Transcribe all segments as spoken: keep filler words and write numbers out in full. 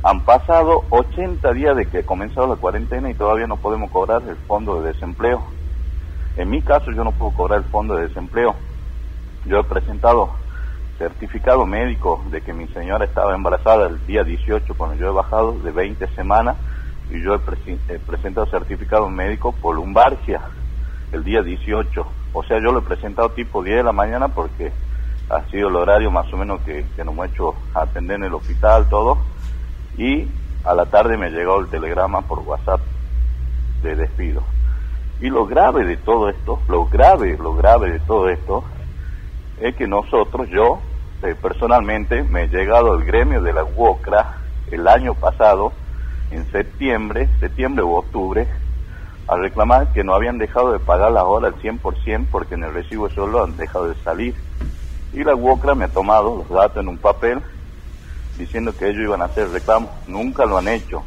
Han pasado ochenta días de que ha comenzado la cuarentena y todavía no podemos cobrar el fondo de desempleo. En mi caso yo no puedo cobrar el fondo de desempleo. Yo he presentado certificado médico de que mi señora estaba embarazada el día dieciocho cuando yo he bajado de veinte semanas, y yo he, pre- he presentado certificado médico por lumbargia el día dieciocho. O sea, yo lo he presentado tipo diez de la mañana porque ha sido el horario más o menos que, que nos hemos hecho atender en el hospital, todo, y a la tarde me llegó el telegrama por WhatsApp de despido. Y lo grave de todo esto, lo grave, lo grave de todo esto, es que nosotros, yo eh, personalmente, me he llegado al gremio de la UOCRA el año pasado, en septiembre, septiembre u octubre, a reclamar que no habían dejado de pagar la hora al cien por ciento porque en el recibo de sueldo han dejado de salir. Y la UOCRA me ha tomado los datos en un papel diciendo que ellos iban a hacer reclamos. Nunca lo han hecho.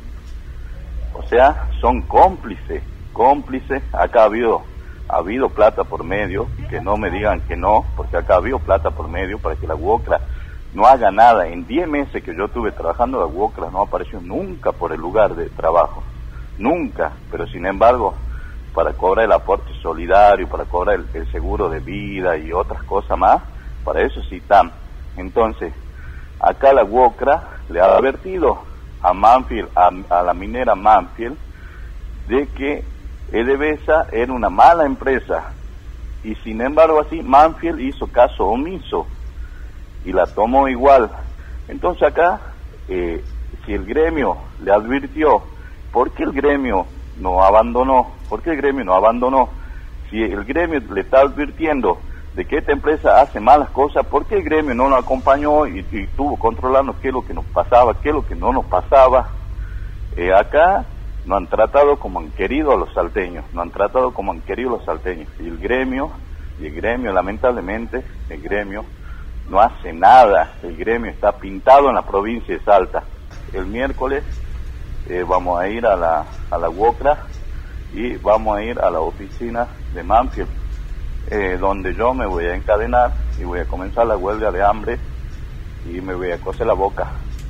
O sea, son cómplices, cómplices. Acá ha habido, ha habido plata por medio, y que no me digan que no, porque acá ha habido plata por medio para que la UOCRA no haga nada. En diez meses que yo estuve trabajando, la UOCRA no apareció nunca por el lugar de trabajo. Nunca, pero sin embargo, para cobrar el aporte solidario, para cobrar el, el seguro de vida y otras cosas más, para eso sí están. Entonces, acá la UOCRA le ha advertido a Manfield, a, a la minera Manfield, de que PDVSA era una mala empresa, y sin embargo así Manfield hizo caso omiso y la tomó igual. Entonces acá, eh, si el gremio le advirtió, ¿por qué el gremio no abandonó? ¿Por qué el gremio no abandonó? Si el gremio le está advirtiendo de que esta empresa hace malas cosas, ¿por qué el gremio no nos acompañó y, y tuvo controlarnos qué es lo que nos pasaba, qué es lo que no nos pasaba? Eh, acá no han tratado como han querido a los salteños, no han tratado como han querido los salteños. Y el gremio, y el gremio, lamentablemente, el gremio no hace nada. El gremio está pintado en la provincia de Salta. El miércoles Eh, vamos a ir a la a la UOCRA y vamos a ir a la oficina de Manfield, eh, donde yo me voy a encadenar y voy a comenzar la huelga de hambre y me voy a coser la boca,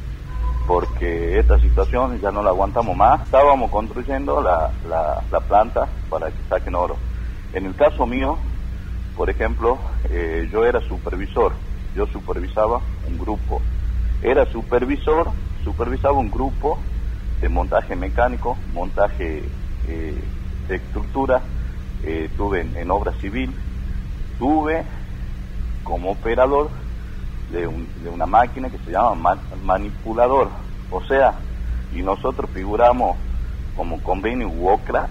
porque esta situación ya no la aguantamos más. Estábamos construyendo la, la, la planta para que saquen oro. En el caso mío, por ejemplo, eh, yo era supervisor, yo supervisaba un grupo, era supervisor, supervisaba un grupo de montaje mecánico, montaje eh, de estructura, eh, tuve en, en obra civil, tuve como operador de, un, de una máquina que se llama man, manipulador, o sea, y nosotros figuramos como convenio UOCRA,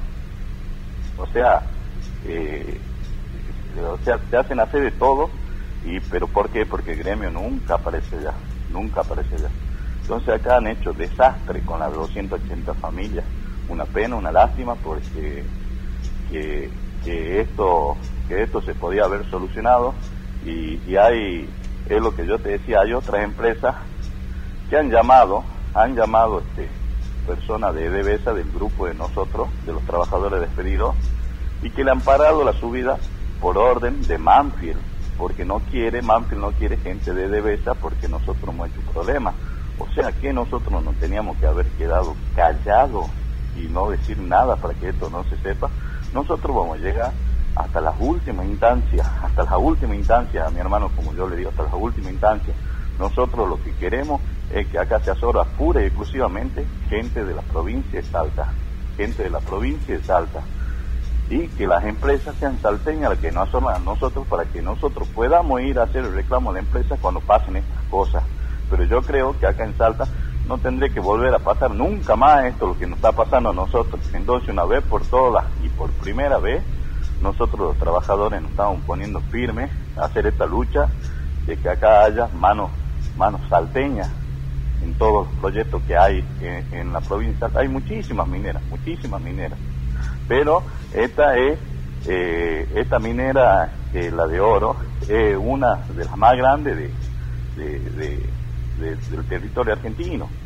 o sea, eh, o sea, te hacen hacer de todo, y pero ¿por qué? Porque el gremio nunca aparece ya, nunca aparece ya. Entonces acá han hecho desastre con las doscientas ochenta familias. Una pena, una lástima, porque que, que esto que esto se podía haber solucionado, y, y hay, es lo que yo te decía, hay otras empresas que han llamado, han llamado este personas de PDVSA, del grupo de nosotros, de los trabajadores despedidos, y que le han parado la subida por orden de Manfield, porque no quiere, Manfield no quiere gente de PDVSA porque nosotros hemos hecho problemas. O sea que nosotros nos teníamos que haber quedado callados y no decir nada para que esto no se sepa. Nosotros vamos a llegar hasta las últimas instancias, hasta las últimas instancias, a mi hermano, como yo le digo, hasta las últimas instancias. Nosotros lo que queremos es que acá se asora pura y exclusivamente gente de la provincia de Salta, gente de la provincia de Salta, y que las empresas sean salteñas las que nos asoran a nosotros, para que nosotros podamos ir a hacer el reclamo de empresas cuando pasen estas cosas. Pero yo creo que acá en Salta no tendría que volver a pasar nunca más esto, lo que nos está pasando a nosotros. Entonces, una vez por todas y por primera vez, nosotros los trabajadores nos estamos poniendo firmes a hacer esta lucha de que acá haya manos, manos salteñas en todos los proyectos que hay en, en la provincia de Salta. Hay muchísimas mineras, muchísimas mineras, pero esta es, eh, esta minera, eh, la de oro, es una de las más grandes de, de, de De, del territorio argentino.